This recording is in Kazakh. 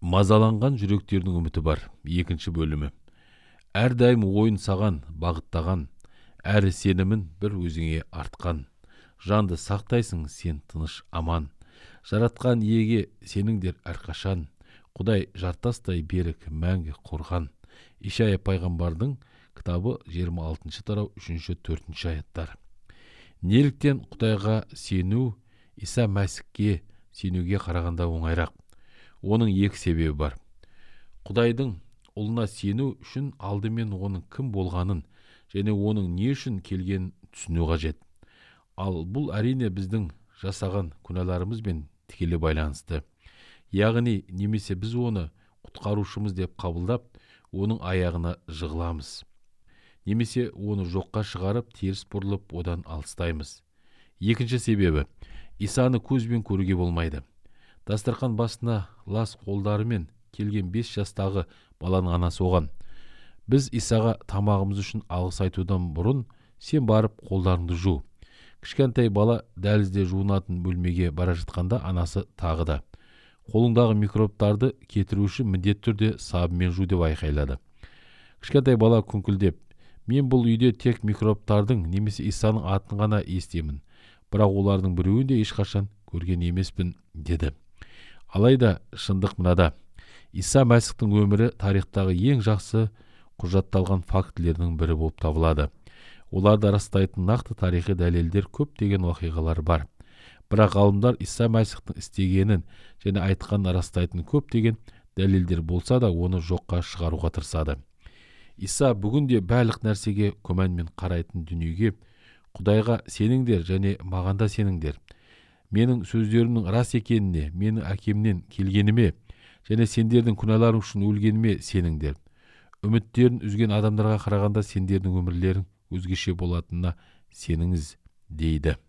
Мазаланған жүректердің үміті бар. Екінші бөлімі. Әрдайым ойын саған бағыттаған, әрі сенімін бір өзіңе артқан. Жанды сақтайсың сен тыныш аман. Жаратқан иеге сеніңдер әрқашан. Құдай жартастай берік мәңгі қорған. Ишая пайғамбардың кітабы 26 тарау 3-4 аяттар. Неліктен Құдайға сену Иса Мәсікке сенуге қарағанда оңайрақ? Оның екі себебі бар. Құдайдың ұлына сену үшін алдымен оның кім болғанын және оның не үшін келгенін түсіну қажет. Ал бұл әрине біздің жасаған күнәларымызбен тікелей байланысты. Яғни немесе біз оны құтқарушымыз деп қабылдап, оның аяғына жығыламыз. Немесе оны жоққа шығарып, теріс бұрылып, одан алыстаймыз. Екінші себебі, Исаны көзбен көруге болмайды. Дастархан басына лас қолдарымен келген 5 жастағы баланың анасы оған: біз Исаға тамағымыз үшін алғыс айтудан бұрын сен барып қолдарыңды жу. Кішкентай бала дәлізде жуынатын бөлмеге бара жатқанда анасы тағы да: қолыңдағы микробтарды кетіру үшін міндетті түрде сабынмен жу деп айқайлады. Кішкентай бала күңкілдеп: мен бұл үйде тек микробтардың немесе Исаның атын ғана естемін, бірақ олардың біреуін де ешқашан көрген емеспін деді. Алайда шындық мынада: Иса Мәсіхтің өмірі тарихтағы ең жақсы құжатталған фактілердің бірі болып табылады. Оларды растайтын нақты тарихи дәлелдер көптеген оқиғалар бар. Бірақ ғалымдар Иса Мәсіхтің істегенін және айтқанын растайтын көптеген дәлелдер болса да, оны жоққа шығаруға тырысады. Иса бүгінде барлық нәрсеге күмәнмен қарайтын дүниеге: Құдайға сеніңдер және маған да сеніңдер. Менің сөздерімнің рас екеніне, менің әкемнен келгеніме және сендердің күнәларың үшін өлгеніме сеніңдер. Үміттерін үзген адамдарға қарағанда сендердің өмірлерің өзгеше болатынына сеніңіз, дейді.